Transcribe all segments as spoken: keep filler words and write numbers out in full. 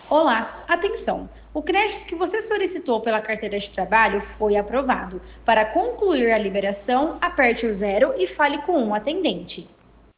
Olá, atenção! O crédito que você solicitou pela carteira de trabalho foi aprovado. Para concluir a liberação, aperte o zero e fale com um atendente.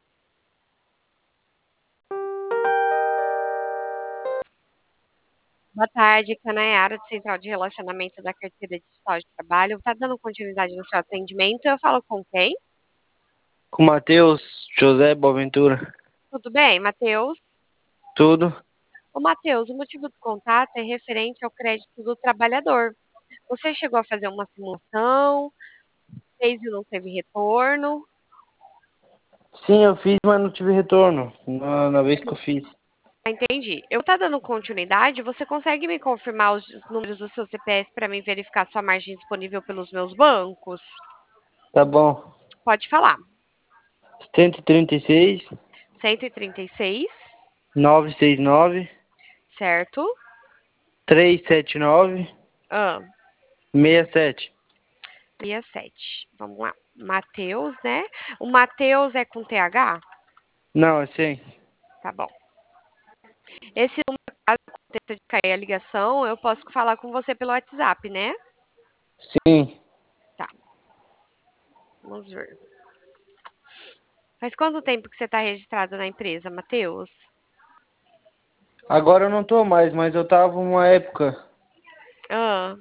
Boa tarde, aqui é a Nayara, do Central de Relacionamento da Carteira Digital de Trabalho. Está dando continuidade no seu atendimento? Eu falo com quem? Com Matheus José Boaventura. Tudo bem, Matheus? Tudo? Ô, Matheus, o motivo do contato é referente ao crédito do trabalhador. Você chegou a fazer uma simulação, fez e não teve retorno? Sim, eu fiz, mas não tive retorno na, na vez que eu fiz. Ah, entendi. Eu tá dando continuidade, você consegue me confirmar os números do seu C P F para mim verificar sua margem disponível pelos meus bancos? Tá bom. Pode falar. cento e trinta e seis, cento e trinta e seis, novecentos e sessenta e nove, certo? trezentos e setenta e nove, Ah, sessenta e sete. sessenta e sete. Vamos lá. Matheus, né? O Matheus é com T H? Não, é cem. Tá bom. Esse número, caso aconteça de cair a ligação, eu posso falar com você pelo WhatsApp, né? Sim. Tá, vamos ver. Faz quanto tempo que você está registrado na empresa, Matheus? Agora eu não tô mais, mas eu tava uma época. Ah,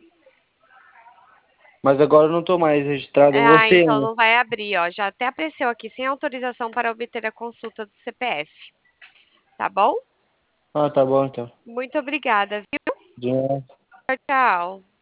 Mas agora eu não tô mais registrado. ah, Você, então né? não vai abrir, ó. Já até apareceu aqui, sem autorização para obter a consulta do C P F. Tá bom? Ah, tá bom então. Muito obrigada, viu? Já. Tchau, tchau.